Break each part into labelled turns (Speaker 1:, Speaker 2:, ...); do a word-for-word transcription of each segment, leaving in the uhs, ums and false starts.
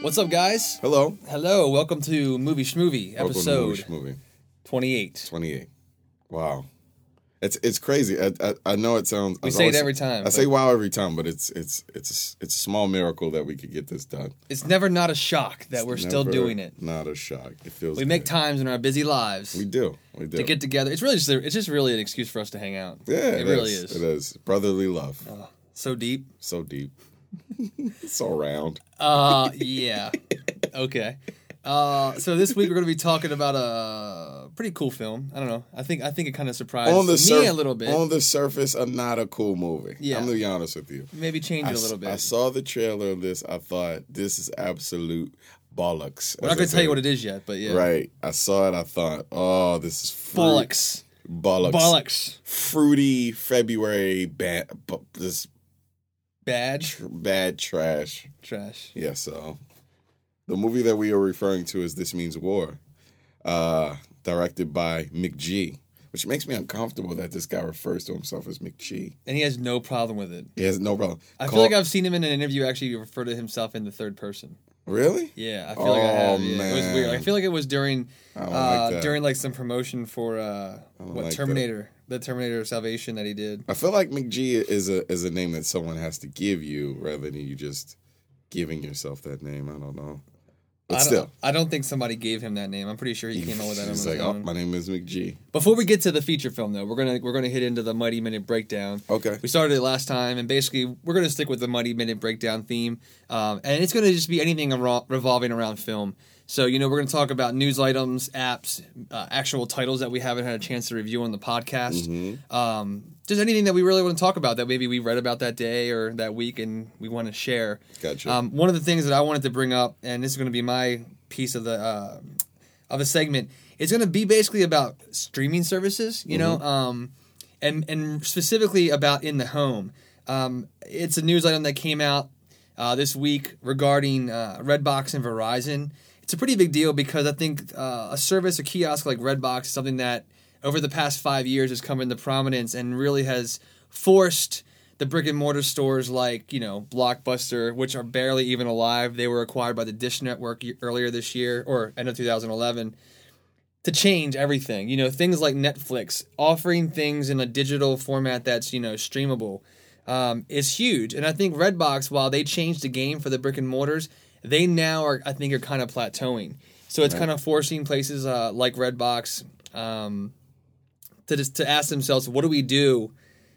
Speaker 1: What's up, guys?
Speaker 2: Hello.
Speaker 1: Hello. Welcome to Movie Schmovie,
Speaker 2: Welcome
Speaker 1: episode
Speaker 2: to Movie Schmovie.
Speaker 1: twenty-eight.
Speaker 2: twenty-eight. Wow. It's it's crazy. I I, I know it sounds.
Speaker 1: We
Speaker 2: I
Speaker 1: say it
Speaker 2: always-
Speaker 1: every time.
Speaker 2: I
Speaker 1: but
Speaker 2: say wow every time, but it's it's it's it's a small miracle that we could get this done.
Speaker 1: It's never not a shock that we're still
Speaker 2: Never
Speaker 1: doing it.
Speaker 2: Not a shock. It feels.
Speaker 1: We make
Speaker 2: good.
Speaker 1: times in our busy lives
Speaker 2: We do. We do.
Speaker 1: to get together. It's really just a, it's just really an excuse for us to hang out.
Speaker 2: Yeah,
Speaker 1: it,
Speaker 2: it,
Speaker 1: really
Speaker 2: is.
Speaker 1: is.
Speaker 2: It is brotherly love.
Speaker 1: Oh, so deep.
Speaker 2: So deep. So round.
Speaker 1: Uh, yeah. Okay. Uh, so this week we're going to be talking about a pretty cool film. I don't know. I think I think it kind of surprised
Speaker 2: On the
Speaker 1: me
Speaker 2: surf-
Speaker 1: a little bit.
Speaker 2: On the surface, a not a cool movie.
Speaker 1: Yeah.
Speaker 2: I'm gonna be honest with you.
Speaker 1: Maybe change
Speaker 2: I,
Speaker 1: it a little bit.
Speaker 2: I saw the trailer of this. I thought this is absolute bollocks.
Speaker 1: We're not going to tell you what it is yet, but yeah.
Speaker 2: Right. I saw it. I thought, oh, this is fruit,
Speaker 1: Bollocks.
Speaker 2: bollocks.
Speaker 1: Bollocks.
Speaker 2: Fruity February bad. Bu- this
Speaker 1: Badge.
Speaker 2: tr- bad trash.
Speaker 1: Trash.
Speaker 2: Yeah. So the movie that we are referring to is This Means War, uh, directed by McG, which makes me uncomfortable that this guy refers to himself as McG.
Speaker 1: And he has no problem with it.
Speaker 2: He has no problem.
Speaker 1: I feel
Speaker 2: Call-
Speaker 1: like I've seen him in an interview actually refer to himself in the third person.
Speaker 2: Really?
Speaker 1: Yeah, I feel like I have.
Speaker 2: Oh,
Speaker 1: Yeah. It was
Speaker 2: man.
Speaker 1: weird. I feel like it was during
Speaker 2: I don't
Speaker 1: uh,
Speaker 2: like that.
Speaker 1: during like some promotion for uh,
Speaker 2: don't
Speaker 1: what
Speaker 2: like
Speaker 1: Terminator, the Terminator Salvation that he did.
Speaker 2: I feel like McG is a is a name that someone has to give you rather than you just giving yourself that name. I don't know, but
Speaker 1: I don't,
Speaker 2: still,
Speaker 1: I don't think somebody gave him that name. I'm pretty sure he came up with that on
Speaker 2: he's
Speaker 1: his
Speaker 2: like, oh,
Speaker 1: own.
Speaker 2: my name is McG.
Speaker 1: Before we get to the feature film, though, we're gonna we're gonna hit into the Mighty Minute Breakdown.
Speaker 2: Okay.
Speaker 1: We started it last time, and basically we're gonna stick with the Mighty Minute Breakdown theme, um, and it's gonna just be anything aro- revolving around film. So you know we're gonna talk about news items, apps, uh, actual titles that we haven't had a chance to review on the podcast.
Speaker 2: Mm-hmm.
Speaker 1: Um, just anything that we really want to talk about that maybe we read about that day or that week, and we want to share.
Speaker 2: Gotcha.
Speaker 1: Um, one of the things that I wanted to bring up, and this is gonna be my piece of the uh, of the segment, it's going to be basically about streaming services, you know, um, and and specifically about in the home. Um, it's a news item that came out uh, this week regarding uh, Redbox and Verizon. It's a pretty big deal because I think uh, a service, a kiosk like Redbox, is something that over the past five years has come into prominence and really has forced the brick and mortar stores like, you know, Blockbuster, which are barely even alive. They were acquired by the Dish Network earlier this year, or end of two thousand eleven, to change everything. You know, things like Netflix, offering things in a digital format that's, you know, streamable, um, is huge. And I think Redbox, while they changed the game for the brick and mortars, they now are, I think, are kind of plateauing. So it's
Speaker 2: Right.
Speaker 1: kind of forcing places uh, like Redbox um, to just to ask themselves, what do we do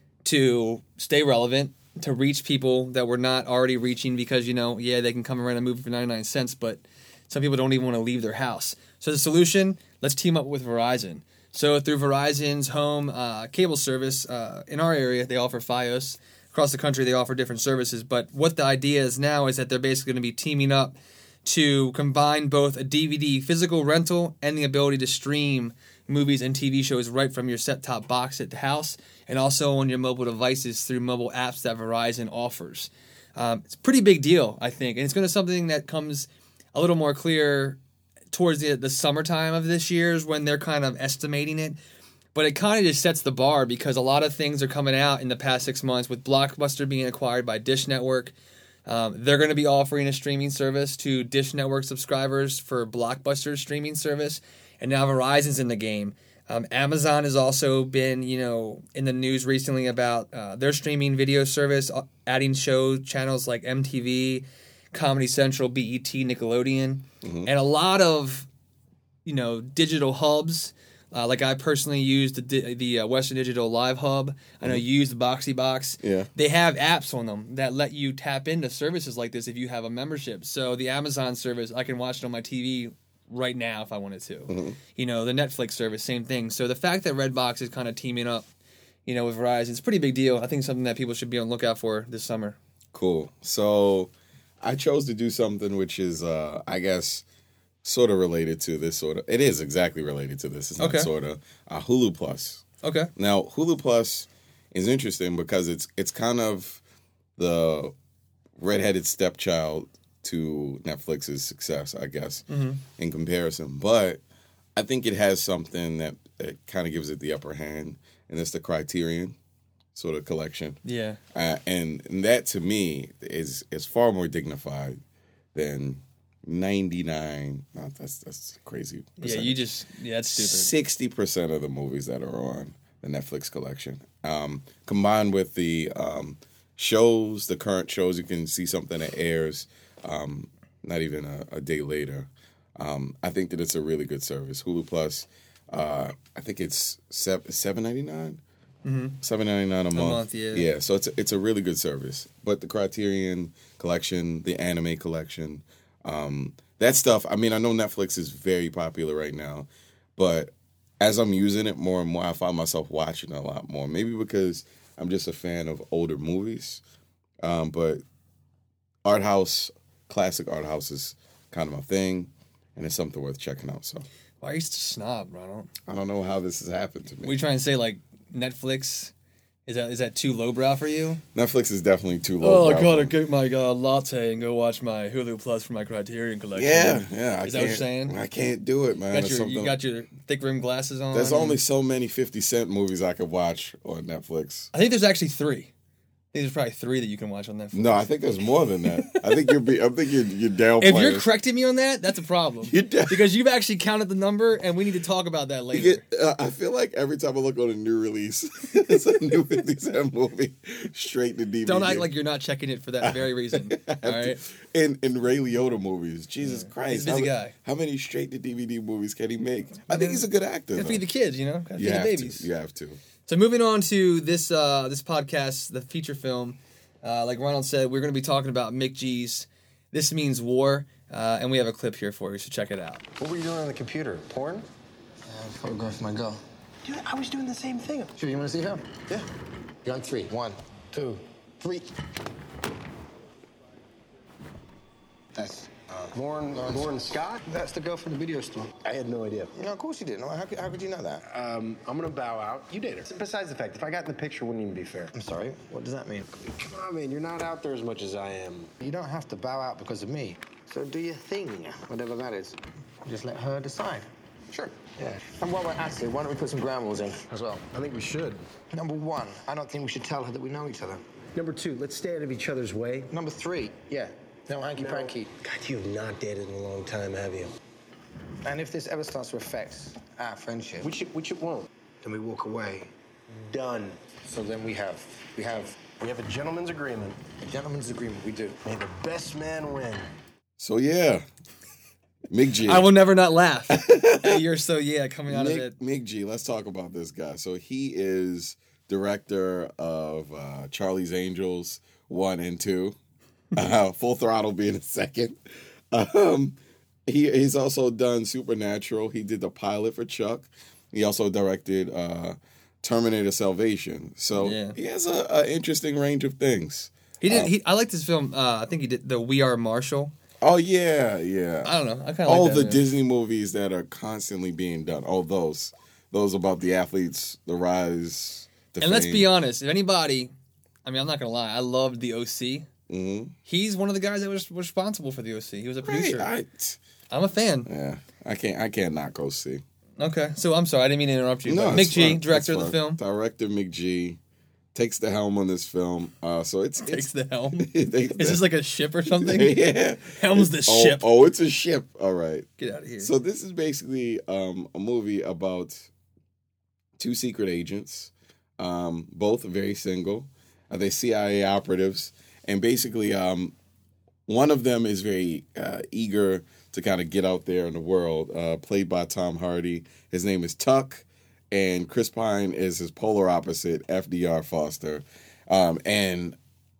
Speaker 1: to stay relevant, to reach people that we're not already reaching because, you know, yeah, they can come around and move for ninety-nine cents, but some people don't even want to leave their house. So the solution, let's team up with Verizon. So through Verizon's home uh, cable service, uh, in our area, they offer Fios. Across the country, they offer different services. But what the idea is now is that they're basically going to be teaming up to combine both a D V D physical rental and the ability to stream movies and T V shows right from your set-top box at the house and also on your mobile devices through mobile apps that Verizon offers. Um, it's a pretty big deal, I think, and it's going to be something that comes a little more clear towards the, the summertime of this year is when they're kind of estimating it. But it kind of just sets the bar because a lot of things are coming out in the past six months with Blockbuster being acquired by Dish Network. Um, they're going to be offering a streaming service to Dish Network subscribers for Blockbuster's streaming service. And now Verizon's in the game. Um, Amazon has also been, you know, in the news recently about uh, their streaming video service, uh, adding show channels like M T V, Comedy Central, B E T, Nickelodeon,
Speaker 2: Mm-hmm.
Speaker 1: and a lot of, you know, digital hubs. Uh, like I personally use the di- the uh, Western Digital Live Hub. I know you use the Boxy Box.
Speaker 2: Yeah.
Speaker 1: They have apps on them that let you tap into services like this if you have a membership. So the Amazon service, I can watch it on my T V right now if I wanted to.
Speaker 2: Mm-hmm.
Speaker 1: You know, the Netflix service, same thing. So the fact that Redbox is kind of teaming up, you know, with Verizon, it's a pretty big deal. I think it's something that people should be on the lookout for this summer.
Speaker 2: Cool. So I chose to do something which is, uh, I guess, sort of related to this sort of. It is exactly related to this. It's not
Speaker 1: Okay.
Speaker 2: sort of. Uh, Hulu Plus.
Speaker 1: Okay.
Speaker 2: Now, Hulu Plus is interesting because it's it's kind of the redheaded stepchild to Netflix's success, I guess,
Speaker 1: Mm-hmm.
Speaker 2: in comparison. But I think it has something that, that kind of gives it the upper hand, and it's the Criterion sort of collection.
Speaker 1: Yeah.
Speaker 2: Uh, and, and that, to me, is is far more dignified than ninety-nine. No, that's that's crazy.
Speaker 1: Yeah, you just yeah, that's stupid.
Speaker 2: Sixty percent of the movies that are on the Netflix collection, um, combined with the um, shows, the current shows, you can see something that airs um, not even a, a day later. Um, I think that it's a really good service. Hulu Plus, uh, I think it's seven ninety nine. Mm-hmm. Seven ninety nine a month.
Speaker 1: A month, yeah.
Speaker 2: Yeah, so it's a, it's a really good service. But the Criterion collection, the anime collection, um, that stuff. I mean, I know Netflix is very popular right now, but as I'm using it more and more, I find myself watching a lot more. Maybe because I'm just a fan of older movies, um, but art house, classic art house is kind of my thing, and it's something worth checking out. So,
Speaker 1: why are you such a snob, Ronald?
Speaker 2: I don't know how this has happened to me.
Speaker 1: What are you trying to say, like Netflix? Is that is that too lowbrow for you?
Speaker 2: Netflix is definitely too low.
Speaker 1: Oh, I gotta get my uh, latte and go watch my Hulu Plus for my Criterion collection.
Speaker 2: Yeah, yeah.
Speaker 1: Is
Speaker 2: I
Speaker 1: that what you're saying?
Speaker 2: I can't do it, man.
Speaker 1: Got your, you got your thick rim glasses on.
Speaker 2: There's only so many fifty cent movies I could watch on Netflix.
Speaker 1: I think there's actually three. I think there's probably three that you can watch on Netflix.
Speaker 2: No, I think there's more than that. I think you're be. I think you're you're downplaying.
Speaker 1: If you're correcting me on that, that's a problem.
Speaker 2: You're down-
Speaker 1: because you've actually counted the number, and we need to talk about that later.
Speaker 2: You get, uh, I feel like every time I look on a new release, it's a new fifty cent movie straight to D V D.
Speaker 1: Don't act like you're not checking it for that very reason. All right.
Speaker 2: In in Ray Liotta movies, Jesus yeah. Christ,
Speaker 1: he's a busy
Speaker 2: how,
Speaker 1: guy.
Speaker 2: How many straight to D V D movies can he make? I think he's a good actor.
Speaker 1: Gotta feed the kids, you know. Gotta
Speaker 2: you
Speaker 1: feed
Speaker 2: have
Speaker 1: the babies.
Speaker 2: To. You have to.
Speaker 1: So moving on to this uh, this podcast, the feature film. Uh, like Ronald said, we're going to be talking about Mick G's This Means War, uh, and we have a clip here for you, so check it out.
Speaker 3: What were you doing on the computer? Porn?
Speaker 4: Uh, photograph my girl.
Speaker 3: Dude, I was doing the same thing.
Speaker 4: Sure, you want to see her?
Speaker 3: Yeah.
Speaker 4: You're on three. One, two, three. That's uh,
Speaker 3: Lauren, Lauren, Lauren Scott?
Speaker 4: That's the girl from the video store.
Speaker 3: I had no idea.
Speaker 4: You know, of course you did. No, how could, how could you know that?
Speaker 3: Um, I'm gonna bow out. You did her. Besides the fact, if I got in the picture, it wouldn't even be fair.
Speaker 4: I'm sorry. What does that mean?
Speaker 3: Come on, man. You're not out there as much as I am.
Speaker 4: You don't have to bow out because of me. So do your thing, whatever that is. Just let her decide.
Speaker 3: Sure.
Speaker 4: Yeah. And while we're at it, why don't we put some ground rules in as well?
Speaker 3: I think we should.
Speaker 4: Number one, I don't think we should tell her that we know each other.
Speaker 3: Number two, let's stay out of each other's way.
Speaker 4: Number three, yeah. No hanky-panky.
Speaker 3: God, you have not dated in a long time, have you?
Speaker 4: And if this ever starts to affect our friendship...
Speaker 3: Which it, which it won't.
Speaker 4: Then we walk away.
Speaker 3: Done.
Speaker 4: So then we have... We have...
Speaker 3: We have a gentleman's agreement.
Speaker 4: A gentleman's agreement, we do.
Speaker 3: May the best man win.
Speaker 2: So, yeah. Mick G.
Speaker 1: I will never not laugh. You're so, yeah, coming out
Speaker 2: Mick,
Speaker 1: of it.
Speaker 2: Mick G, let's talk about this guy. So he is director of uh, Charlie's Angels one and two. Uh, Full Throttle being a second. Um, he he's also done Supernatural. He did the pilot for Chuck. He also directed uh, Terminator Salvation. So
Speaker 1: yeah.
Speaker 2: he has a, a interesting range of things.
Speaker 1: He did.
Speaker 2: Um,
Speaker 1: He, I like this film. Uh, I think he did the We Are Marshall.
Speaker 2: Oh yeah, yeah.
Speaker 1: I don't know. I kind of
Speaker 2: all
Speaker 1: like that,
Speaker 2: the
Speaker 1: man.
Speaker 2: Disney movies that are constantly being done. All those, those about the athletes, the rise. The
Speaker 1: and let's
Speaker 2: fame.
Speaker 1: be honest. If anybody, I mean, I'm not gonna lie. I loved the O C.
Speaker 2: Mm-hmm.
Speaker 1: He's one of the guys that was responsible for the O C. He was a producer.
Speaker 2: Right, I,
Speaker 1: I'm a fan.
Speaker 2: yeah, I can't. I can't not go see.
Speaker 1: Okay, so I'm sorry. I didn't mean to interrupt you.
Speaker 2: No,
Speaker 1: but
Speaker 2: it's
Speaker 1: Mick G,
Speaker 2: fine.
Speaker 1: director
Speaker 2: It's
Speaker 1: of the
Speaker 2: fine.
Speaker 1: film,
Speaker 2: Director Mick G takes the helm on this film. Uh, so it's
Speaker 1: takes
Speaker 2: it's,
Speaker 1: the helm.
Speaker 2: It takes
Speaker 1: Is
Speaker 2: the-
Speaker 1: this like a ship or something?
Speaker 2: yeah,
Speaker 1: Helm's the
Speaker 2: oh,
Speaker 1: ship.
Speaker 2: Oh, it's a ship. All right.
Speaker 1: Get out of here.
Speaker 2: So this is basically um, a movie about two secret agents, um, both very single. Uh, they're C I A operatives, and basically, um, one of them is very uh, eager to kind of get out there in the world. Uh, played by Tom Hardy. His name is Tuck, and Chris Pine is his polar opposite, F D R Foster, um, and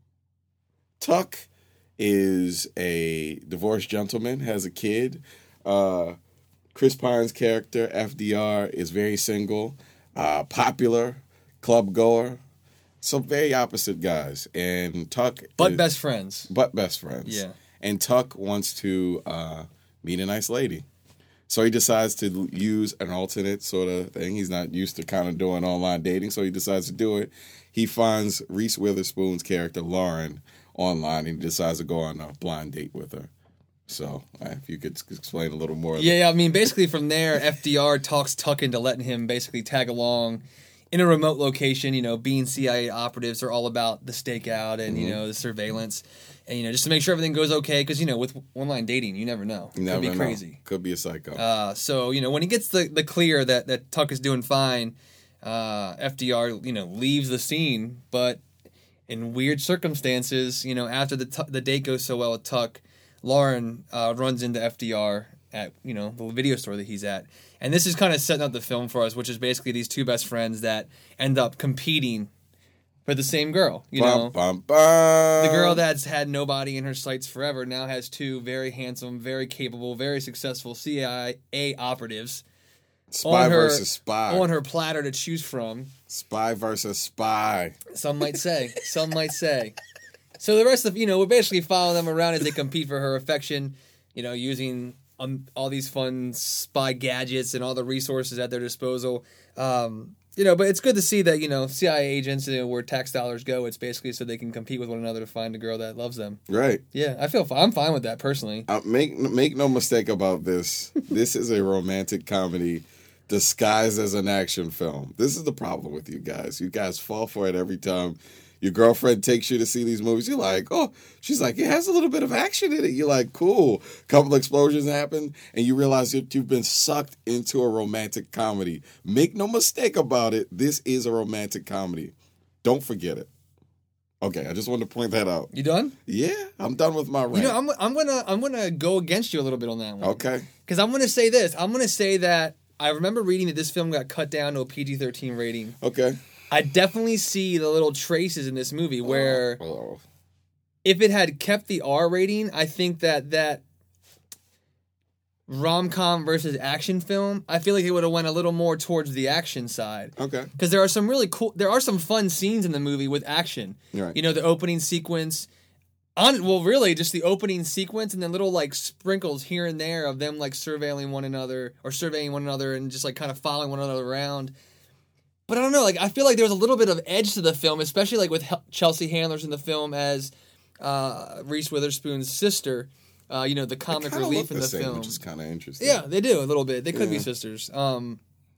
Speaker 2: Tuck is a divorced gentleman, has a kid. Uh, Chris Pine's character, F D R, is very single, uh, popular, club goer. So very opposite guys. And Tuck...
Speaker 1: but
Speaker 2: is,
Speaker 1: best friends.
Speaker 2: But best friends.
Speaker 1: Yeah.
Speaker 2: And Tuck wants to uh, meet a nice lady. So he decides to use an alternate sort of thing. He's not used to kind of doing online dating, so he decides to do it. He finds Reese Witherspoon's character, Lauren, online, and he decides to go on a blind date with her. So, uh, if you could explain a little more.
Speaker 1: Yeah, yeah, I mean, basically from there, F D R talks Tuck into letting him basically tag along in a remote location, you know, being C I A operatives are all about the stakeout and,
Speaker 2: Mm-hmm.
Speaker 1: you know, the surveillance. And, you know, just to make sure everything goes okay. Because, you know, with online dating, you never know. It
Speaker 2: You never
Speaker 1: could be
Speaker 2: know.
Speaker 1: crazy.
Speaker 2: Could be a psycho.
Speaker 1: Uh, so, you know, when he gets the, the clear that, that Tuck is doing fine, uh, F D R, you know, leaves the scene. But in weird circumstances, you know, after the t- the date goes so well with Tuck, Lauren uh, runs into F D R at, you know, the video store that he's at. And this is kind of setting up the film for us, which is basically these two best friends that end up competing for the same girl, you know.
Speaker 2: Bum, bum, bum.
Speaker 1: The girl that's had nobody in her sights forever now has two very handsome, very capable, very successful C I A operatives
Speaker 2: Spy
Speaker 1: on her,
Speaker 2: versus spy.
Speaker 1: on her platter to choose from.
Speaker 2: Spy versus spy.
Speaker 1: Some might say. Some might say. So the rest of, you know, we're basically following them around as they compete for her affection, you know, using um, all these fun spy gadgets and all the resources at their disposal. Um, you know, but it's good to see that, you know, C I A agents, you know, where tax dollars go, it's basically so they can compete with one another to find a girl that loves them.
Speaker 2: Right.
Speaker 1: Yeah, I feel fi- I'm fine with that personally.
Speaker 2: Uh, make make no mistake about this. This is a romantic comedy disguised as an action film. This is the problem with you guys. You guys fall for it every time. Your girlfriend takes you to see these movies. You're like, oh, she's like, it has a little bit of action in it. You're like, cool. Couple explosions happen, and you realize that you've been sucked into a romantic comedy. Make no mistake about it. This is a romantic comedy. Don't forget it. Okay, I just wanted to point that out.
Speaker 1: You done?
Speaker 2: Yeah, I'm done with my rant.
Speaker 1: You know, I'm I'm gonna I'm gonna go against you a little bit on that one.
Speaker 2: Okay.
Speaker 1: Because I'm gonna say this. I'm gonna say that I remember reading that this film got cut down to a P G thirteen rating.
Speaker 2: Okay.
Speaker 1: I definitely see the little traces in this movie where
Speaker 2: Oh.
Speaker 1: if it had kept the R rating, I think that that rom-com versus action film, I feel like it would have went a little more towards the action side.
Speaker 2: Okay.
Speaker 1: Because there are some really cool, there are some fun scenes in the movie with action.
Speaker 2: Right.
Speaker 1: You know, the opening sequence, on well, really just the opening sequence, and then little like sprinkles here and there of them like surveilling one another or surveying one another and just like kind of following one another around. But I don't know, like I feel like there was a little bit of edge to the film, especially like with Hel- Chelsea Handler's in the film as uh, Reese Witherspoon's sister. Uh, you know, the comic
Speaker 2: Kinda
Speaker 1: relief
Speaker 2: look
Speaker 1: in
Speaker 2: the
Speaker 1: the
Speaker 2: same,
Speaker 1: film.
Speaker 2: which is kind of interesting.
Speaker 1: Yeah, they do a little bit. They could be
Speaker 2: Yeah.
Speaker 1: sisters. Um,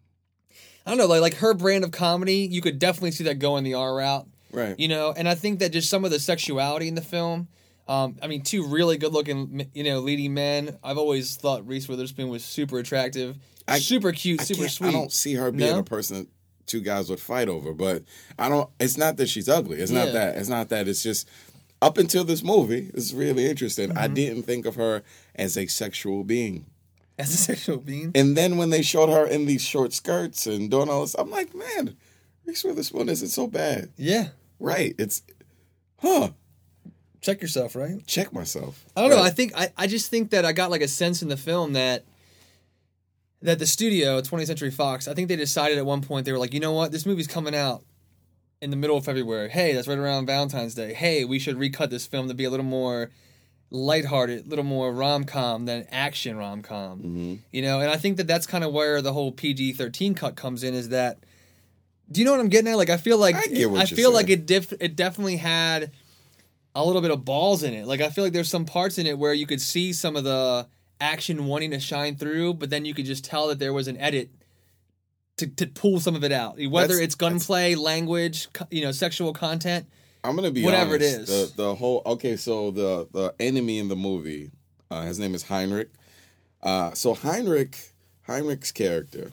Speaker 1: I don't know, like like her brand of comedy, you could definitely see that going the R route.
Speaker 2: Right.
Speaker 1: You know, and I think that just some of the sexuality in the film. Um, I mean, two really good-looking, you know, leading men. I've always thought Reese Witherspoon was super attractive,
Speaker 2: I-
Speaker 1: super cute,
Speaker 2: I
Speaker 1: super
Speaker 2: can't-
Speaker 1: sweet.
Speaker 2: I don't see her being
Speaker 1: No?
Speaker 2: a person that two guys would fight over, but I don't. It's not that she's ugly. It's
Speaker 1: Yeah.
Speaker 2: not that. It's not that. It's just up until this movie, it's really interesting. I
Speaker 1: Mm-hmm.
Speaker 2: didn't think of her as a sexual being,
Speaker 1: As a sexual being.
Speaker 2: and then when they showed her in these short skirts and doing all this, I'm like, man, Reese Witherspoon isn't so bad.
Speaker 1: Yeah.
Speaker 2: Right? It's, huh?
Speaker 1: Check yourself, right?
Speaker 2: Check myself.
Speaker 1: I don't know.
Speaker 2: Right.
Speaker 1: I think I, I just think that I got like a sense in the film that that the studio, twentieth Century Fox, I think they decided at one point they were like, you know what, this movie's coming out in the middle of February. Hey, that's right around Valentine's Day. Hey, we should recut this film to be a little more lighthearted, a little more rom-com than action rom-com.
Speaker 2: Mm-hmm.
Speaker 1: You know, and I think that that's kind of where the whole P G thirteen cut comes in. Is that? Do you know what I'm getting at? Like, I feel like
Speaker 2: I get what
Speaker 1: I
Speaker 2: you're
Speaker 1: feel like
Speaker 2: saying.
Speaker 1: it def- it definitely had a little bit of balls in it. Like, I feel like there's some parts in it where you could see some of the action wanting to shine through, but then you could just tell that there was an edit to, to pull some of it out. Whether
Speaker 2: That's-
Speaker 1: it's gunplay, language, co- you know, sexual content.
Speaker 2: I'm gonna be
Speaker 1: Whatever it
Speaker 2: honest.
Speaker 1: is.
Speaker 2: The the whole okay. So the the enemy in the movie, uh, his name is Heinrich. Uh, so Heinrich Heinrich's character,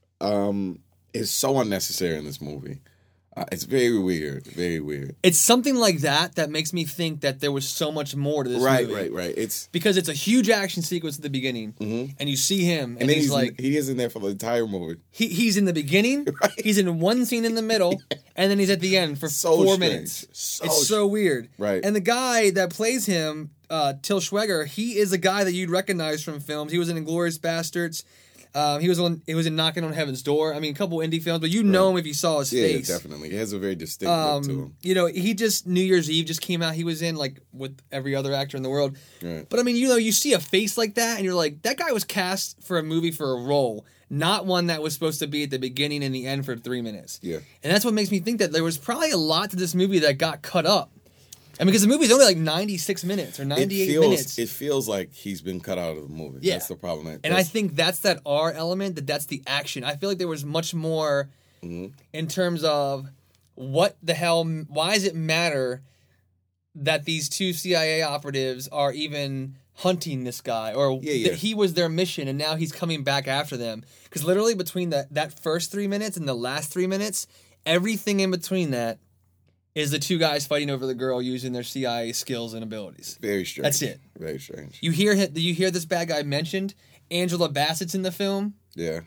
Speaker 2: um, is so unnecessary in this movie. Uh, it's very weird. Very weird.
Speaker 1: It's something like that that makes me think that there was so much more to this
Speaker 2: Right,
Speaker 1: movie.
Speaker 2: right, right. It's
Speaker 1: Because it's a huge action sequence at the beginning, and you see him, and,
Speaker 2: and then
Speaker 1: he's,
Speaker 2: he's
Speaker 1: like,
Speaker 2: he isn't there for the entire movie.
Speaker 1: he, he's in the beginning,
Speaker 2: Right.
Speaker 1: he's in one scene in the middle, and then he's at the end for
Speaker 2: So
Speaker 1: four
Speaker 2: strange.
Speaker 1: minutes.
Speaker 2: So
Speaker 1: it's so weird.
Speaker 2: Right.
Speaker 1: And the guy that plays him, uh, Till Schweiger, he is a guy that you'd recognize from films. He was in Inglourious Bastards. Um, he was on. He was in Knocking on Heaven's Door. I mean, a couple indie films, but you know him if you saw his
Speaker 2: Yeah,
Speaker 1: face.
Speaker 2: definitely. He has a very distinct look to
Speaker 1: Um,
Speaker 2: him.
Speaker 1: you know, he just New Year's Eve just came out. He was in like with every other actor in the world.
Speaker 2: Right.
Speaker 1: But I mean, you know, you see a face like that, and you're like, that guy was cast for a movie for a role, not one that was supposed to be at the beginning and the end for three minutes.
Speaker 2: Yeah.
Speaker 1: And that's what makes me think that there was probably a lot to this movie that got cut up. I mean, because the movie's only like ninety-six minutes or
Speaker 2: It
Speaker 1: ninety-eight
Speaker 2: feels
Speaker 1: minutes.
Speaker 2: it feels like he's been cut out of the movie.
Speaker 1: Yeah.
Speaker 2: That's the problem.
Speaker 1: And I think that's that R element, that that's the action. I feel like there was much more
Speaker 2: mm-hmm.
Speaker 1: in terms of what the hell, why does it matter that these two C I A operatives are even hunting this guy, or
Speaker 2: yeah, yeah.
Speaker 1: that he was their mission and now he's coming back after them? Because literally between that, that first three minutes and the last three minutes, everything in between that is the two guys fighting over the girl using their C I A skills and abilities.
Speaker 2: Very strange.
Speaker 1: That's it.
Speaker 2: Very strange.
Speaker 1: You hear you hear this bad guy mentioned. Angela Bassett's in the film.
Speaker 2: Yeah.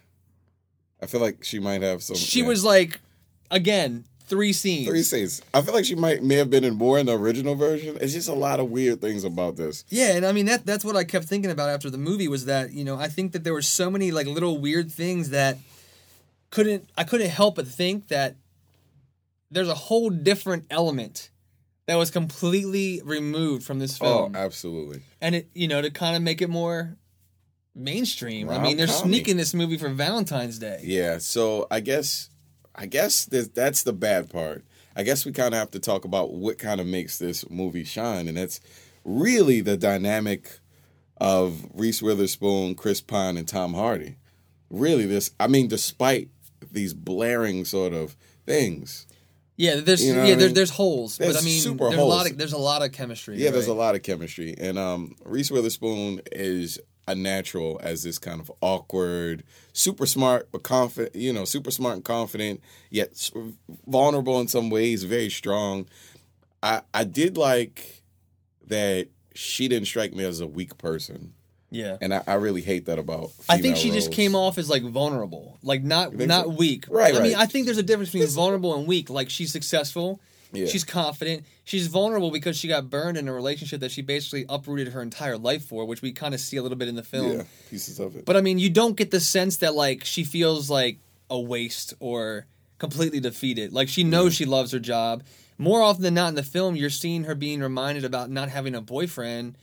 Speaker 2: I feel like she might have some...
Speaker 1: She
Speaker 2: yeah.
Speaker 1: was like, again, three scenes.
Speaker 2: Three scenes. I feel like she might may have been in more in the original version. It's just a lot of weird things about this.
Speaker 1: Yeah, and I mean, that that's what I kept thinking about after the movie was that, you know, I think that there were so many like little weird things that couldn't I couldn't help but think that there's a whole different element that was completely removed from this film.
Speaker 2: Oh, absolutely.
Speaker 1: And it, you know, to kind of make it more mainstream. I mean, they're
Speaker 2: Rom-com-y.
Speaker 1: sneaking this movie for Valentine's Day.
Speaker 2: Yeah, so I guess I guess this, that's the bad part. I guess we kind of have to talk about what kind of makes this movie shine, and that's really the dynamic of Reese Witherspoon, Chris Pine, and Tom Hardy. Really, this I mean, despite these blaring sort of things.
Speaker 1: Yeah, there's
Speaker 2: You know
Speaker 1: yeah,
Speaker 2: what I
Speaker 1: there,
Speaker 2: mean?
Speaker 1: there's holes,
Speaker 2: There's
Speaker 1: but I mean,
Speaker 2: super
Speaker 1: there's a lot
Speaker 2: holes.
Speaker 1: of there's a lot of chemistry.
Speaker 2: Yeah, there's
Speaker 1: right?
Speaker 2: a lot of chemistry, and um, Reese Witherspoon is a natural as this kind of awkward, super smart but confident. You know, super smart and confident, yet s- vulnerable in some ways, very strong. I I did like that she didn't strike me as a weak person,
Speaker 1: Yeah.
Speaker 2: and I, I really hate that about.
Speaker 1: I think
Speaker 2: female
Speaker 1: she just
Speaker 2: roles.
Speaker 1: came off as like vulnerable, like not
Speaker 2: think
Speaker 1: not
Speaker 2: so?
Speaker 1: weak.
Speaker 2: Right,
Speaker 1: I mean,
Speaker 2: right.
Speaker 1: I think there's a difference between vulnerable and weak. Like she's successful,
Speaker 2: Yeah.
Speaker 1: she's confident, she's vulnerable because she got burned in a relationship that she basically uprooted her entire life for, which we kind of see a little bit in the film.
Speaker 2: Yeah, pieces of it.
Speaker 1: But I mean, you don't get the sense that like she feels like a waste or completely defeated. Like she knows she loves her job. More often than not in the film, you're seeing her being reminded about not having a boyfriend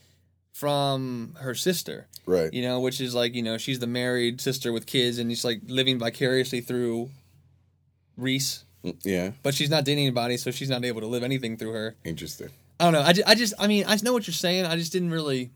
Speaker 1: from her sister.
Speaker 2: Right.
Speaker 1: You know, which is like, you know, she's the married sister with kids and she's like living vicariously through Reese.
Speaker 2: Yeah,
Speaker 1: But she's not dating anybody, so she's not able to live anything through her.
Speaker 2: interesting.
Speaker 1: I don't know. I just, I just, I mean, I know what you're saying. I just didn't really.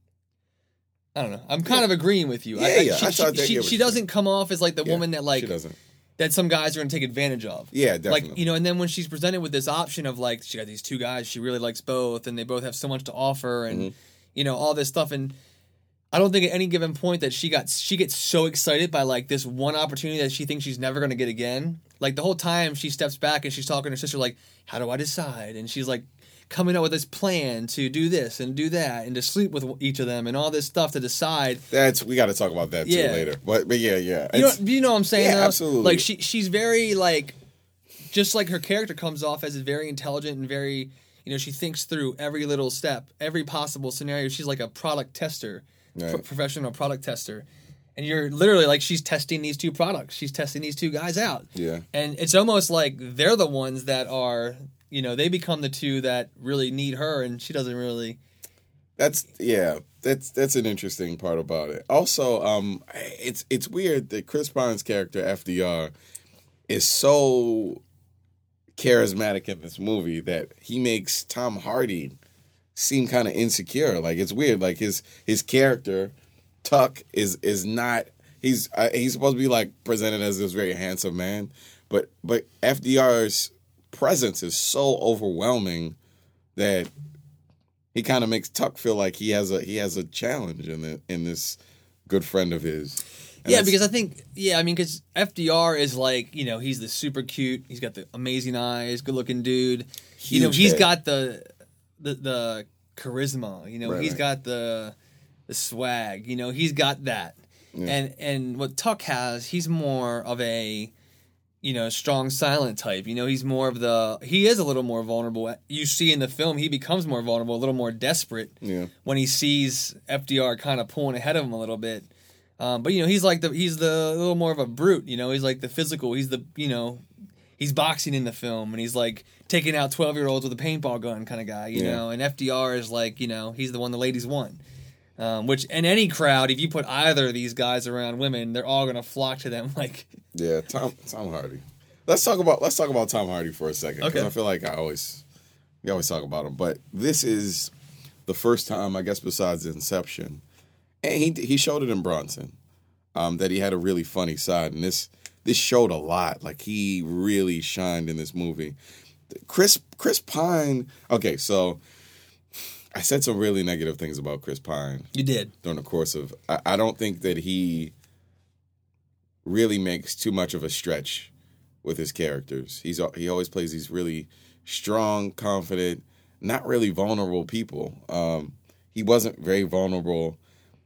Speaker 1: I don't know. I'm kind
Speaker 2: Yeah.
Speaker 1: of agreeing with you.
Speaker 2: Yeah,
Speaker 1: I, I,
Speaker 2: yeah.
Speaker 1: She,
Speaker 2: I thought that-
Speaker 1: she,
Speaker 2: yeah,
Speaker 1: she,
Speaker 2: what
Speaker 1: she
Speaker 2: you're
Speaker 1: doesn't come off as like the
Speaker 2: Yeah,
Speaker 1: woman that like
Speaker 2: she doesn't.
Speaker 1: that some guys are going to take advantage of.
Speaker 2: Yeah, definitely.
Speaker 1: Like, you know, and then when she's presented with this option of like she got these two guys, she really likes both, and they both have so much to offer, and
Speaker 2: Mm-hmm.
Speaker 1: you know all this stuff, and I don't think at any given point that she got she gets so excited by like this one opportunity that she thinks she's never going to get again. Like the whole time she steps back and she's talking to her sister like, how do I decide? And she's like coming up with this plan to do this and do that and to sleep with each of them and all this stuff to decide.
Speaker 2: That's we got to talk about that too
Speaker 1: Yeah.
Speaker 2: later. But but yeah, yeah.
Speaker 1: You know,
Speaker 2: It's-
Speaker 1: you know what I'm saying?
Speaker 2: Yeah,
Speaker 1: though?
Speaker 2: absolutely.
Speaker 1: Like she she's very like, just like her character comes off as very intelligent and very, you know, she thinks through every little step, every possible scenario. She's like a product tester,
Speaker 2: Right.
Speaker 1: pro- professional product tester. And you're literally like she's testing these two products. She's testing these two guys out.
Speaker 2: Yeah.
Speaker 1: And it's almost like they're the ones that are, you know, they become the two that really need her, and she doesn't really.
Speaker 2: That's yeah. That's that's an interesting part about it. Also, um, it's it's weird that Chris Pine's character F D R is so charismatic in this movie that he makes Tom Hardy seem kind of insecure. Like it's weird. Like his his character Tuck is is not. He's uh, he's supposed to be like presented as this very handsome man, but but F D R's presence is so overwhelming that he kind of makes Tuck feel like he has a he has a challenge in the in this good friend of his. And
Speaker 1: Yeah,
Speaker 2: that's-
Speaker 1: because I think, yeah, I mean, because F D R is like, you know, he's the super cute, he's got the amazing eyes, good looking dude. you know,
Speaker 2: Huge
Speaker 1: he's
Speaker 2: head.
Speaker 1: got the, the the charisma. You know,
Speaker 2: Right,
Speaker 1: he's
Speaker 2: right.
Speaker 1: got the the swag. You know, he's got that.
Speaker 2: Yeah.
Speaker 1: And and what Tuck has, he's more of a, you know, strong silent type. You know, he's more of the he is a little more vulnerable. You see in the film, he becomes more vulnerable, a little more desperate
Speaker 2: Yeah.
Speaker 1: when he sees F D R kind of pulling ahead of him a little bit. Um, but you know, he's like the he's the a little more of a brute. You know, he's like the physical. He's the you know, he's boxing in the film, and he's like taking out twelve year olds with a paintball gun kind of guy. You
Speaker 2: Yeah.
Speaker 1: know, and F D R is like you know he's the one the ladies want. Um, which in any crowd, if you put either of these guys around women, they're all gonna flock to them. Like,
Speaker 2: Yeah, Tom Tom Hardy. Let's talk about let's talk about Tom Hardy for a second because
Speaker 1: Okay.
Speaker 2: I feel like I always we always talk about him, but this is the first time I guess besides Inception, and he he showed it in Bronson, um, that he had a really funny side, and this this showed a lot. Like he really shined in this movie. Chris Chris Pine. Okay, so I said some really negative things about Chris Pine.
Speaker 1: You did
Speaker 2: during the course of. I, I don't think that he really makes too much of a stretch with his characters. He's he always plays these really strong, confident, not really vulnerable people. Um, he wasn't very vulnerable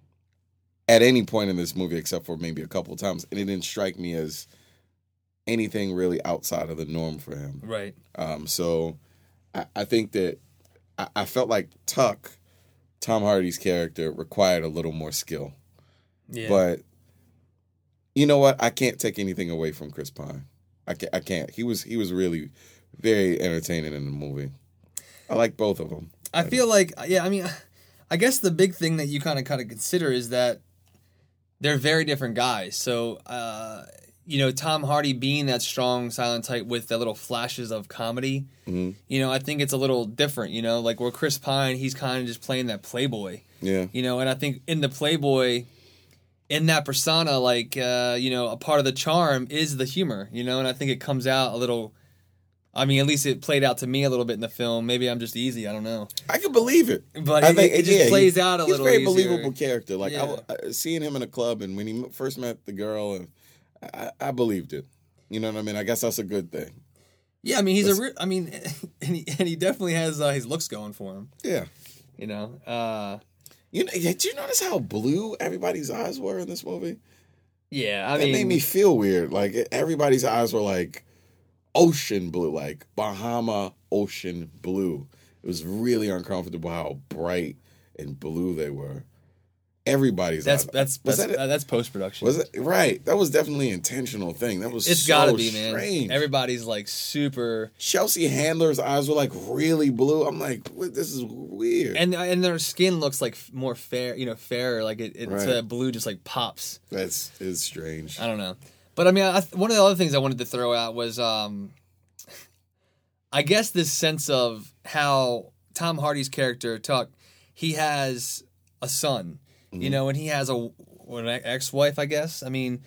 Speaker 2: at any point in this movie except for maybe a couple of times, and it didn't strike me as anything really outside of the norm for him.
Speaker 1: right.
Speaker 2: Um, so I, I think that I, I felt like Tuck, Tom Hardy's character, required a little more skill.
Speaker 1: Yeah,
Speaker 2: But you know what? I can't take anything away from Chris Pine. I can't. I can't. He was he was really very entertaining in the movie. I like both of them.
Speaker 1: I feel like yeah. I mean, I guess the big thing that you kind of kind of consider is that they're very different guys. So uh, you know, Tom Hardy being that strong silent type with the little flashes of comedy.
Speaker 2: Mm-hmm.
Speaker 1: You know, I think it's a little different. You know, like where Chris Pine, he's kind of just playing that playboy.
Speaker 2: Yeah.
Speaker 1: You know, and I think in the playboy, in that persona, like, uh, you know, a part of the charm is the humor, you know, and I think it comes out a little, I mean, at least it played out to me a little bit in the film. Maybe I'm just easy, I don't know.
Speaker 2: I can believe it.
Speaker 1: But
Speaker 2: I
Speaker 1: it,
Speaker 2: think,
Speaker 1: it just
Speaker 2: yeah,
Speaker 1: plays
Speaker 2: he,
Speaker 1: out a
Speaker 2: he's
Speaker 1: little
Speaker 2: a very
Speaker 1: easier.
Speaker 2: believable character. Like,
Speaker 1: Yeah.
Speaker 2: I, I, seeing him in a club and when he first met the girl, and I, I believed it. You know what I mean? I guess that's a good thing.
Speaker 1: Yeah, I mean, he's
Speaker 2: That's-
Speaker 1: a re- I mean, and he, and he definitely has uh, his looks going for him,
Speaker 2: Yeah.
Speaker 1: you know. Uh,
Speaker 2: You know, did you notice how blue everybody's eyes were in this movie?
Speaker 1: yeah, I
Speaker 2: That
Speaker 1: mean,
Speaker 2: made me feel weird. Like everybody's eyes were like ocean blue, like Bahama ocean blue. It was really uncomfortable how bright and blue they were. Everybody's
Speaker 1: that's
Speaker 2: eyes.
Speaker 1: that's
Speaker 2: was
Speaker 1: that's,
Speaker 2: that
Speaker 1: uh, that's post production.
Speaker 2: was it right? That was definitely an intentional thing. That was
Speaker 1: It's
Speaker 2: so
Speaker 1: gotta be, man.
Speaker 2: strange.
Speaker 1: Everybody's like super,
Speaker 2: Chelsea Handler's eyes were like really blue. I'm like, what, this is weird.
Speaker 1: and and their skin looks like more fair, you know, fairer. Like it, it's
Speaker 2: Right.
Speaker 1: uh, blue, just like pops.
Speaker 2: That's is strange.
Speaker 1: I don't know, but I mean, I, one of the other things I wanted to throw out was, um, I guess this sense of how Tom Hardy's character Tuck, he has a son,
Speaker 2: Mm-hmm.
Speaker 1: you know, and he has a what, an ex-wife, I guess. I mean,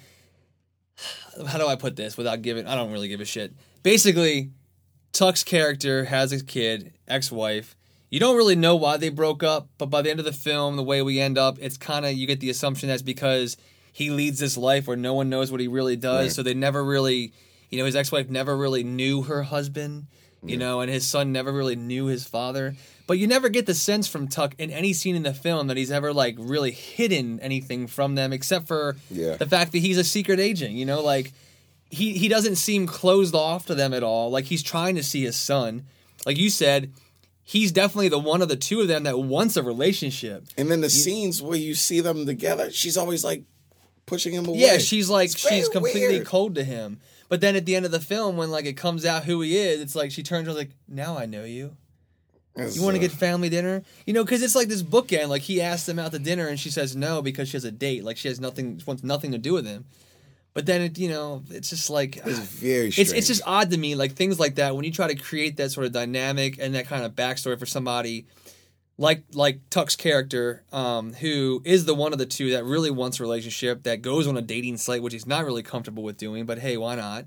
Speaker 1: how do I put this without giving? I don't really give a shit. Basically, Tuck's character has a kid, ex-wife. You don't really know why they broke up, but by the end of the film, the way we end up, it's kind of, you get the assumption that's because he leads this life where no one knows what he really does.
Speaker 2: Right.
Speaker 1: So they never really, you know, his ex-wife never really knew her husband, you know, and his son never really knew his father. But you never get the sense from Tuck in any scene in the film that he's ever, like, really hidden anything from them except for
Speaker 2: Yeah.
Speaker 1: the fact that he's a secret agent, you know, like, he, he doesn't seem closed off to them at all. Like, he's trying to see his son. Like you said, he's definitely the one of the two of them that wants a relationship.
Speaker 2: And then the scenes where you see them together, she's always like pushing him away.
Speaker 1: Yeah, she's like,
Speaker 2: It's very
Speaker 1: she's completely
Speaker 2: weird.
Speaker 1: cold to him. But then at the end of the film, when, like, it comes out who he is, it's like she turns around like, now I know you.
Speaker 2: It's,
Speaker 1: You want to
Speaker 2: uh,
Speaker 1: get family dinner? You know, because it's like this bookend. Like, he asks them out to dinner, and she says no because she has a date. Like, she has nothing, wants nothing to do with him. But then, it, you know, it's just like...
Speaker 2: It's very strange.
Speaker 1: It's, it's just odd to me, like, things like that, when you try to create that sort of dynamic and that kind of backstory for somebody like like Tuck's character, um, who is the one of the two that really wants a relationship, that goes on a dating site, which he's not really comfortable with doing, but hey, why not?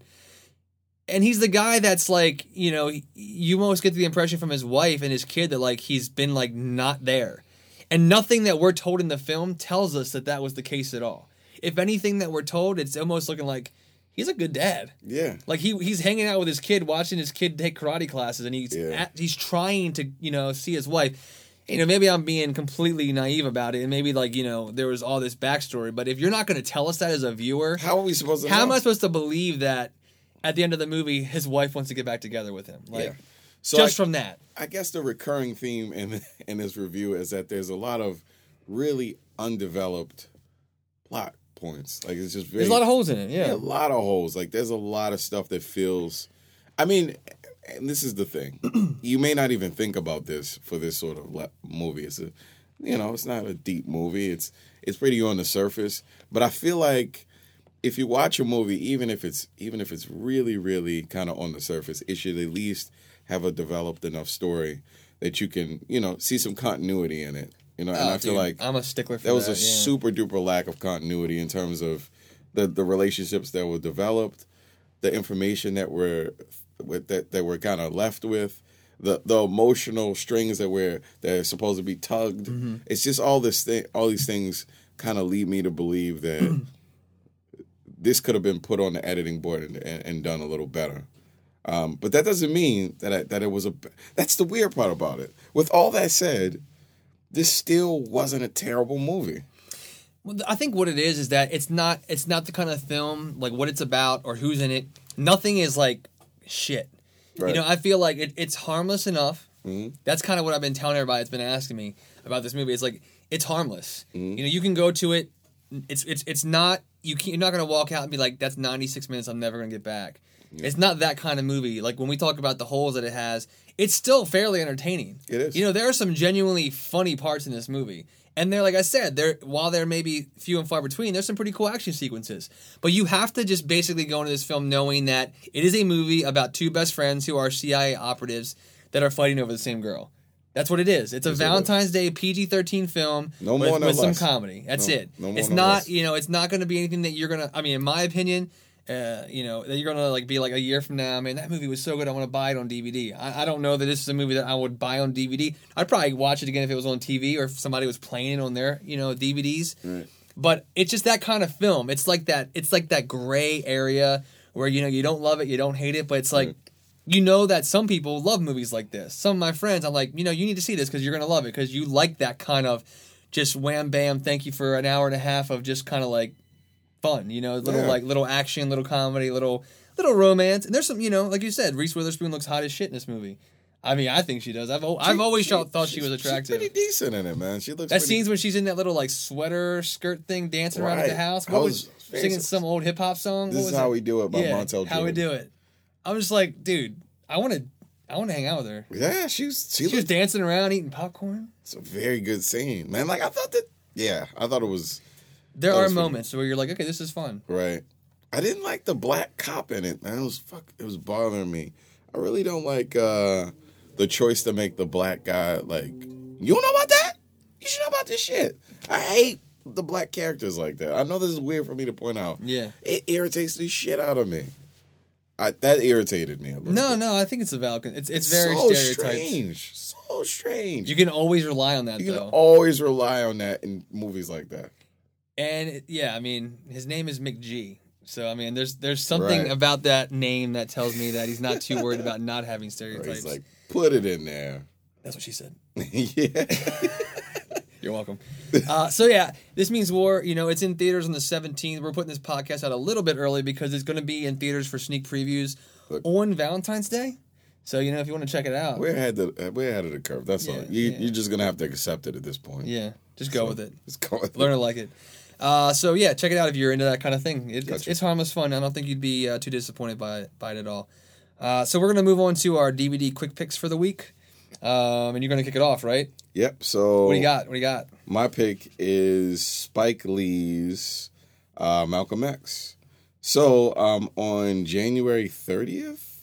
Speaker 1: And he's the guy that's like, you know, you almost get the impression from his wife and his kid that, like, he's been, like, not there. And nothing that we're told in the film tells us that that was the case at all. If anything that we're told, it's almost looking like he's a good dad.
Speaker 2: Yeah.
Speaker 1: Like, he he's hanging out with his kid, watching his kid take karate classes, and he's
Speaker 2: Yeah.
Speaker 1: at, he's trying to, you know, see his wife. You know, maybe I'm being completely naive about it, and maybe, like, you know, there was all this backstory. But if you're not going to tell us that as a viewer,
Speaker 2: How are we supposed to
Speaker 1: how
Speaker 2: know?
Speaker 1: am I supposed to believe that at the end of the movie, his wife wants to get back together with him? Like,
Speaker 2: Yeah. So
Speaker 1: just
Speaker 2: I,
Speaker 1: from that.
Speaker 2: I guess the recurring theme in in this review is that there's a lot of really undeveloped plot points. Like it's just very
Speaker 1: There's a lot of holes in it,
Speaker 2: Yeah,
Speaker 1: yeah.
Speaker 2: a lot of holes. Like there's a lot of stuff that feels. I mean, and this is the thing. You may not even think about this for this sort of le- movie. It's a, you know, it's not a deep movie. It's it's pretty on the surface. But I feel like if you watch a movie, even if it's even if it's really really kind of on the surface, it should at least have a developed enough story that you can, you know, see some continuity in it. You know, and
Speaker 1: Oh,
Speaker 2: I feel
Speaker 1: dude,
Speaker 2: like
Speaker 1: I'm a stickler for
Speaker 2: there was
Speaker 1: that,
Speaker 2: a
Speaker 1: yeah.
Speaker 2: super duper lack of continuity in terms of the the relationships that were developed, the information that were with that that we're kind of left with, the the emotional strings that we're that are supposed to be tugged. Mm-hmm. It's just all this thing, all these things kind of lead me to believe that this could have been put on the editing board and, and, and done a little better. Um, but that doesn't mean that I, that it was a. That's the weird part about it. With all that said, this still wasn't a terrible movie.
Speaker 1: Well, I think what it is is that it's not it's not the kind of film like what it's about or who's in it. Nothing is like shit. Right. You know, I feel like it, it's harmless enough. Mm-hmm. That's kind of what I've been telling everybody that's been asking me about this movie. It's like it's harmless. Mm-hmm. You know, you can go to it. It's it's it's not you can't, you're not going to walk out and be like, that's ninety-six minutes I'm never going to get back. Yeah. It's not that kind of movie. Like when we talk about the holes that it has, it's still fairly entertaining.
Speaker 2: It is.
Speaker 1: You know, there are some genuinely funny parts in this movie. And they're, like I said, they're while they're maybe few and far between, there's some pretty cool action sequences. But you have to just basically go into this film knowing that it is a movie about two best friends who are C I A operatives that are fighting over the same girl. That's what it is. It's a yes, Valentine's Day P G thirteen film
Speaker 2: no
Speaker 1: with,
Speaker 2: more, no
Speaker 1: with some
Speaker 2: less.
Speaker 1: comedy. That's
Speaker 2: no,
Speaker 1: it.
Speaker 2: No more,
Speaker 1: it's
Speaker 2: no
Speaker 1: not,
Speaker 2: less.
Speaker 1: you know, it's not going to be anything that you're going to, I mean, in my opinion, uh, you know, that you're going to like be like a year from now, man, that movie was so good, I want to buy it on D V D. I, I don't know that this is a movie that I would buy on D V D. I'd probably watch it again if it was on T V or if somebody was playing it on their, you know, D V Ds.
Speaker 2: Right.
Speaker 1: But it's just that kind of film. It's like that, it's like that gray area where, you know, you don't love it, you don't hate it, but it's like, right. You know that some people love movies like this. Some of my friends, I'm like, you know, you need to see this because you're going to love it because you like that kind of just wham, bam, thank you for an hour and a half of just kind of like fun, you know, little yeah. like little action, little comedy, little little romance. And there's some, you know, like you said, Reese Witherspoon looks hot as shit in this movie. I mean, I think she does. I've o- I've always
Speaker 2: she,
Speaker 1: thought she was attractive.
Speaker 2: She's pretty decent in it, man. She looks.
Speaker 1: That
Speaker 2: pretty...
Speaker 1: scenes when she's in that little like sweater skirt thing, dancing
Speaker 2: right.
Speaker 1: around at the house. What was,
Speaker 2: was
Speaker 1: singing some old hip hop song?
Speaker 2: This
Speaker 1: what
Speaker 2: is
Speaker 1: was
Speaker 2: how
Speaker 1: it?
Speaker 2: we do it by
Speaker 1: yeah,
Speaker 2: Montel Jordan.
Speaker 1: How we do it. I'm just like, dude, I want to. I want to hang out with her.
Speaker 2: Yeah, she's she,
Speaker 1: she was dancing around eating popcorn.
Speaker 2: It's a very good scene, man. Like I thought that. Yeah, I thought it was.
Speaker 1: There are
Speaker 2: was
Speaker 1: moments
Speaker 2: pretty,
Speaker 1: where you're like, okay, this is fun.
Speaker 2: Right. I didn't like the black cop in it, man. It was fuck. It was bothering me. I really don't like uh, the choice to make the black guy like. You don't know about that? You should know about this shit. I hate the black characters like that. I know this is weird for me to point out.
Speaker 1: Yeah.
Speaker 2: It irritates the shit out of me. I, that irritated me a little
Speaker 1: No,
Speaker 2: bit.
Speaker 1: no, I think it's a valid. It's it's very
Speaker 2: so
Speaker 1: stereotyped.
Speaker 2: strange. So strange.
Speaker 1: You can always rely on that,
Speaker 2: you
Speaker 1: though.
Speaker 2: can always rely on that in movies like that.
Speaker 1: And it, yeah, I mean, his name is McG. So I mean, there's there's something
Speaker 2: Right.
Speaker 1: about that name that tells me that he's not too worried about not having
Speaker 2: Or
Speaker 1: stereotypes.
Speaker 2: he's like, put it in there.
Speaker 1: That's what she said.
Speaker 2: Yeah.
Speaker 1: You're welcome. Uh, so yeah, This Means War, you know, it's in theaters on the seventeenth. We're putting this podcast out a little bit early because it's going to be in theaters for sneak previews
Speaker 2: Look.
Speaker 1: on Valentine's Day. So, you know, if you want to check it out.
Speaker 2: We're ahead, the, we're ahead of the curve. That's
Speaker 1: Yeah,
Speaker 2: all. You,
Speaker 1: yeah.
Speaker 2: You're just going to have to accept it at this point.
Speaker 1: Yeah, just go
Speaker 2: So,
Speaker 1: with it.
Speaker 2: Just go with
Speaker 1: Learn
Speaker 2: it.
Speaker 1: to like it. Uh, so yeah, check it out if you're into that kind of thing. It, it's,
Speaker 2: Gotcha.
Speaker 1: it's harmless fun. I don't think you'd be uh, too disappointed by it, by it at all. Uh, so we're going to move on to our D V D quick picks for the week. Um, and you're going to kick it off, right?
Speaker 2: Yep. So
Speaker 1: What do you got? What do you got?
Speaker 2: my pick is Spike Lee's uh, Malcolm X. So um, on January thirtieth,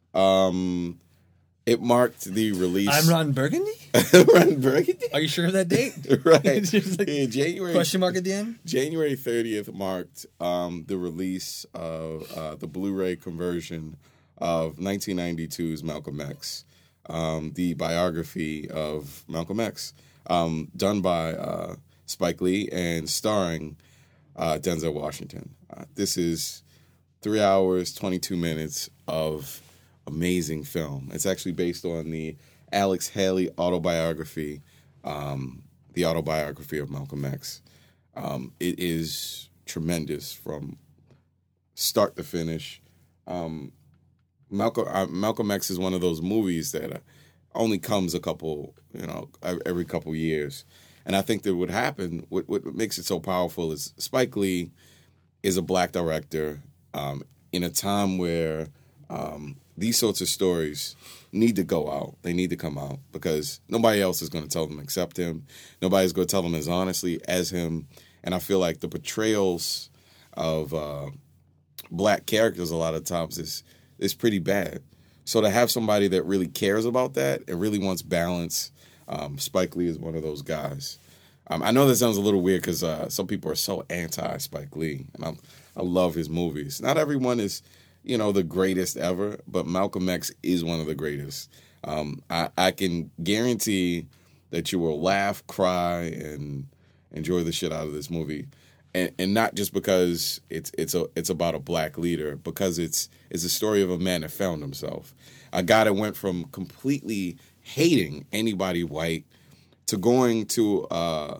Speaker 2: um, it marked the release.
Speaker 1: I'm Ron Burgundy?
Speaker 2: Ron Burgundy?
Speaker 1: Are you sure of that date?
Speaker 2: Right.
Speaker 1: Just like
Speaker 2: Yeah, January
Speaker 1: question mark at the end?
Speaker 2: January thirtieth marked um, the release of uh, the Blu-ray conversion of nineteen ninety-two's Malcolm X, um, the biography of Malcolm X, um, done by uh, Spike Lee and starring uh, Denzel Washington. Uh, this is three hours, twenty-two minutes of amazing film. It's actually based on the Alex Haley autobiography, um, the autobiography of Malcolm X. Um, it is tremendous from start to finish. Um, Malcolm uh, Malcolm X is one of those movies that uh, only comes a couple, you know, every couple years. And I think that what happened, what, what makes it so powerful is Spike Lee is a black director um, in a time where um, these sorts of stories need to go out. They need to come out because nobody else is going to tell them except him. Nobody's going to tell them as honestly as him. And I feel like the portrayals of uh, black characters a lot of times is is pretty bad. So to have somebody that really cares about that and really wants balance, um, Spike Lee is one of those guys. Um, I know that sounds a little weird because uh, some people are so anti Spike Lee, and I I love his movies. Not everyone is, you know, the greatest ever, but Malcolm X is one of the greatest. Um, I, I can guarantee that you will laugh, cry, and enjoy the shit out of this movie, and and not just because it's it's a it's about a black leader, because it's it's a story of a man that found himself, a guy that went from completely hating anybody white to going to uh,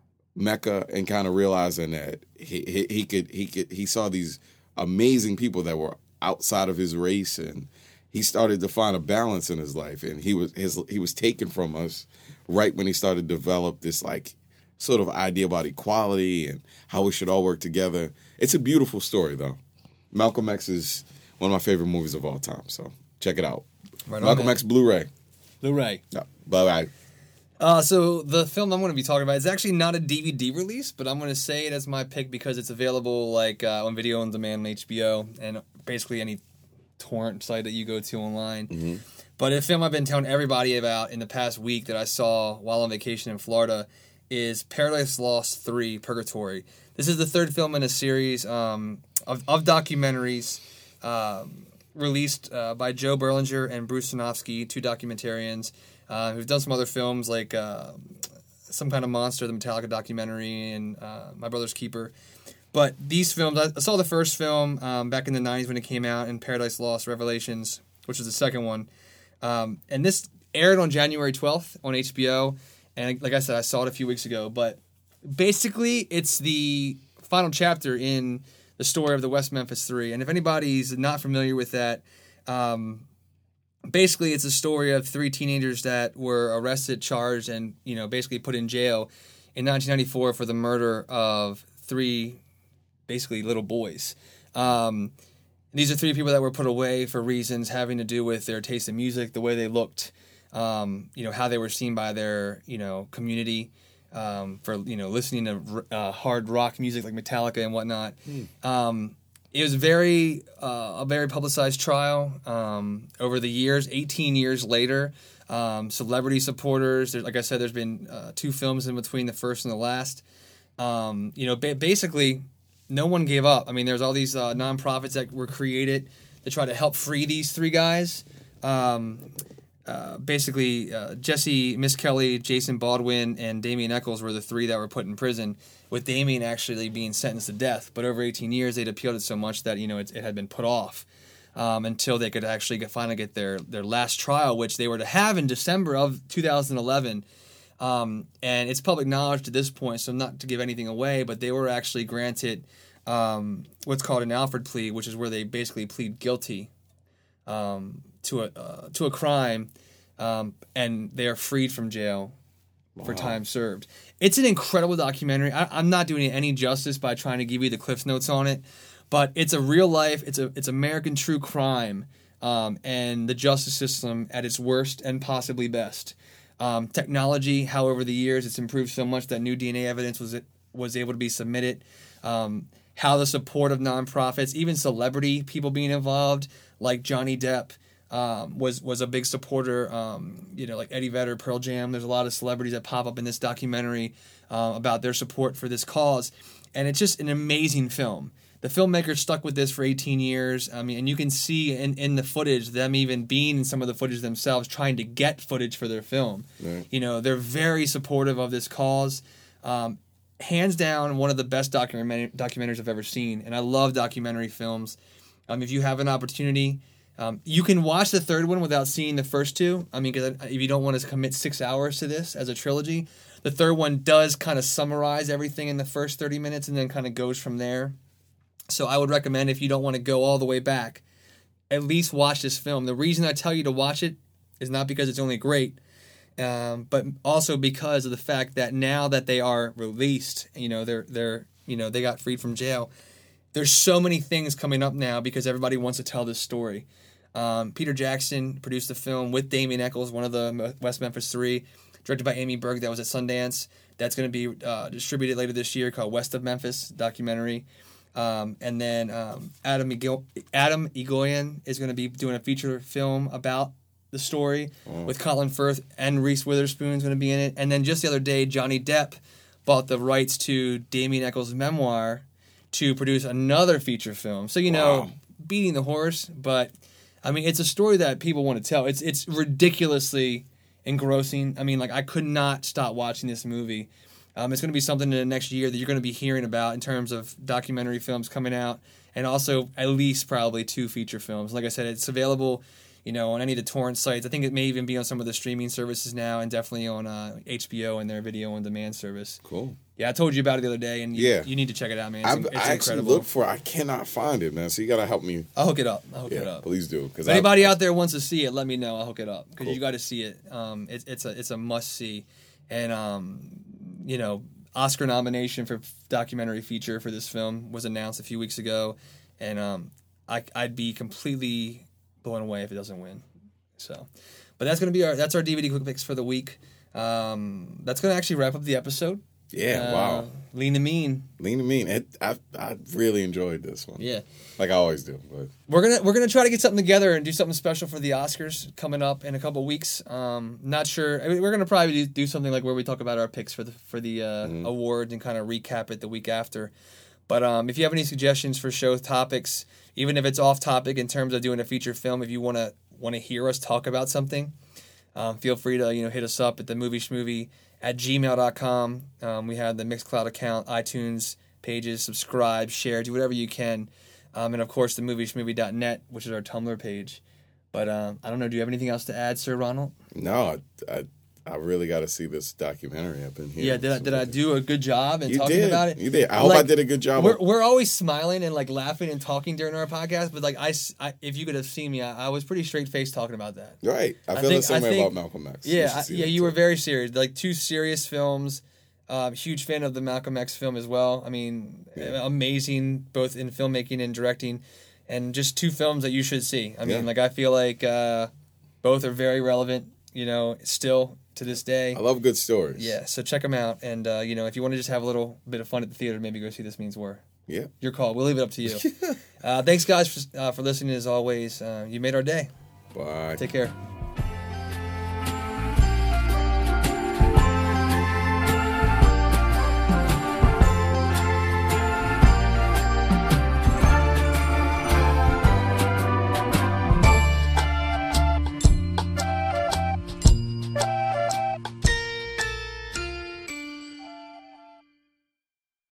Speaker 2: Mecca and kind of realizing that he, he he could he could he saw these amazing people that were outside of his race, and he started to find a balance in his life, and he was his he was taken from us right when he started to develop this like sort of idea about equality and how we should all work together. It's a beautiful story, though. Malcolm X is one of my favorite movies of all time, so check it out.
Speaker 1: Right on,
Speaker 2: Malcolm
Speaker 1: man.
Speaker 2: X Blu-ray.
Speaker 1: Blu-ray.
Speaker 2: Yeah, bye-bye.
Speaker 1: Uh, so the film I'm going to be talking about is actually not a D V D release, but I'm going to say it as my pick because it's available like uh, on video on demand on H B O and basically any torrent site that you go to online.
Speaker 2: Mm-hmm.
Speaker 1: But a film I've been telling everybody about in the past week that I saw while on vacation in Florida is Paradise Lost three, Purgatory. This is the third film in a series um, of, of documentaries um, released uh, by Joe Berlinger and Bruce Sinofsky, two documentarians uh, who've done some other films like uh, Some Kind of Monster, the Metallica documentary, and uh, My Brother's Keeper. But these films, I saw the first film um, back in the nineties when it came out, in Paradise Lost Revelations, which was the second one. Um, and this aired on January twelfth on H B O. And like I said, I saw it a few weeks ago. But basically, it's the final chapter in the story of the West Memphis Three. And if anybody's not familiar with that, um, basically it's a story of three teenagers that were arrested, charged, and you know basically put in jail in nineteen ninety-four for the murder of three basically little boys. Um, these are three people that were put away for reasons having to do with their taste in music, the way they looked, um, you know, how they were seen by their, you know, community, um, for, you know, listening to uh, hard rock music like Metallica and whatnot. Mm. Um, it was very, uh, a very publicized trial um, over the years, eighteen years later. Um, celebrity supporters, there, like I said, there's been uh, two films in between the first and the last. Um, you know, ba- basically, no one gave up. I mean, there's all these uh, nonprofits that were created to try to help free these three guys. Um, uh, basically, uh, Jesse Miss Kelly, Jason Baldwin, and Damien Eccles were the three that were put in prison, with Damien actually being sentenced to death. But over eighteen years, they'd appealed it so much that, you know, it, it had been put off um, until they could actually get, finally get their, their last trial, which they were to have in December of two thousand eleven. Um, and it's public knowledge to this point, so not to give anything away, but they were actually granted um, what's called an Alford plea, which is where they basically plead guilty um, to a uh, to a crime, um, and they are freed from jail wow. for time served. It's an incredible documentary. I, I'm not doing it any justice by trying to give you the Cliff Notes on it, but it's a real life. It's a it's American true crime, um, and the justice system at its worst and possibly best. Um, technology, however, the years it's improved so much that new D N A evidence was was able to be submitted. Um, how the support of nonprofits, even celebrity people being involved, like Johnny Depp, um, was was a big supporter. Um, you know, like Eddie Vedder, Pearl Jam. There's a lot of celebrities that pop up in this documentary uh, about their support for this cause, and it's just an amazing film. The filmmaker stuck with this for eighteen years. I mean, and you can see in, in the footage them even being in some of the footage themselves, trying to get footage for their film. Right. You know, they're very supportive of this cause. Um, hands down, one of the best documentary documentaries I've ever seen. And I love documentary films. Um, if you have an opportunity, um, you can watch the third one without seeing the first two. I mean, because if you don't want to commit six hours to this as a trilogy, the third one does kind of summarize everything in the first thirty minutes and then kind of goes from there. So I would recommend, if you don't want to go all the way back, at least watch this film. The reason I tell you to watch it is not because it's only great, um, but also because of the fact that now that they are released, you know, they're they're you know they got freed from jail. There's so many things coming up now because everybody wants to tell this story. Um, Peter Jackson produced the film with Damien Eccles, one of the West Memphis Three, directed by Amy Berg. That was at Sundance. That's going to be uh, distributed later this year, called West of Memphis documentary. Um, and then um, Adam Ego- Adam Egoyan is going to be doing a feature film about the story oh. with Colin Firth, and Reese Witherspoon is going to be in it. And then just the other day, Johnny Depp bought the rights to Damien Eccles' memoir to produce another feature film. So, you know,
Speaker 2: Wow.
Speaker 1: beating the horse, but I mean, it's a story that people want to tell. It's it's ridiculously engrossing. I mean, like, I could not stop watching this movie. Um, it's going to be something in the next year that you're going to be hearing about in terms of documentary films coming out, and also at least probably two feature films. Like I said, it's available, you know, on any of the torrent sites. I think it may even be on some of the streaming services now, and definitely on uh, H B O and their video on demand service.
Speaker 2: Cool.
Speaker 1: Yeah, I told you about it the other day, and you,
Speaker 2: Yeah.
Speaker 1: you need to check it out, man. It's,
Speaker 2: I've,
Speaker 1: it's
Speaker 2: I actually
Speaker 1: incredible.
Speaker 2: looked for it. I cannot find it, man. So you got to help me.
Speaker 1: I'll hook it up. I'll hook
Speaker 2: Yeah,
Speaker 1: it up.
Speaker 2: please do.
Speaker 1: If anybody out there wants to see it, let me know. I'll hook it up because you got to see it. Um, it's it's a it's a must see, and um, you know, Oscar nomination for documentary feature for this film was announced a few weeks ago, and um, I I'd be completely blown away if it doesn't win. So, but that's gonna be our that's our D V D quick picks for the week. Um, that's gonna actually wrap up the episode.
Speaker 2: Yeah,
Speaker 1: Uh,
Speaker 2: wow.
Speaker 1: Lean to Mean.
Speaker 2: Lean to Mean. It, I I really enjoyed this one.
Speaker 1: Yeah.
Speaker 2: Like I always do. But
Speaker 1: We're gonna we're gonna try to get something together and do something special for the Oscars coming up in a couple weeks. Um, not sure. I mean, we're gonna probably do, do something like where we talk about our picks for the for the uh,
Speaker 2: Mm-hmm.
Speaker 1: awards and kind of recap it the week after. But um, if you have any suggestions for show topics, even if it's off topic in terms of doing a feature film, if you wanna wanna hear us talk about something, um, feel free to you know hit us up at the movie schmovie at gmail dot com. Um, we have the Mixcloud account, iTunes pages, subscribe, share, do whatever you can. Um, and of course, the movie schmovie dot net, which is our Tumblr page. But um, I don't know, do you have anything else to add, Sir Ronald?
Speaker 2: no, I I, I really got to see this documentary up in here.
Speaker 1: Yeah, did I, did I do a good job in
Speaker 2: You
Speaker 1: talking
Speaker 2: did.
Speaker 1: about it?
Speaker 2: You did. I hope I
Speaker 1: Like,
Speaker 2: did a good job.
Speaker 1: We're,
Speaker 2: of-
Speaker 1: we're always smiling and like laughing and talking during our podcast, but like I, s- I- if you could have seen me, I, I was pretty straight faced talking about that.
Speaker 2: Right. I
Speaker 1: I
Speaker 2: feel
Speaker 1: think-
Speaker 2: the same
Speaker 1: I
Speaker 2: way
Speaker 1: think-
Speaker 2: about Malcolm X.
Speaker 1: Yeah,
Speaker 2: should
Speaker 1: I,
Speaker 2: see
Speaker 1: yeah,
Speaker 2: that
Speaker 1: you
Speaker 2: too.
Speaker 1: were very serious. Like two serious films. Um, huge fan of the Malcolm X film as well. I mean,
Speaker 2: Yeah.
Speaker 1: amazing both in filmmaking and directing, and just two films that you should see. I mean,
Speaker 2: Yeah.
Speaker 1: like I feel like uh, both are very relevant. You know, still to this day.
Speaker 2: I love good stories.
Speaker 1: Yeah, so check them out, and uh, you know, if you want to just have a little bit of fun at the theater, maybe go see This Means War.
Speaker 2: Yeah.
Speaker 1: Your call. We'll leave it up to you. uh, thanks, guys, for, uh, for listening. As always, uh, you made our day.
Speaker 2: Bye.
Speaker 1: Take care.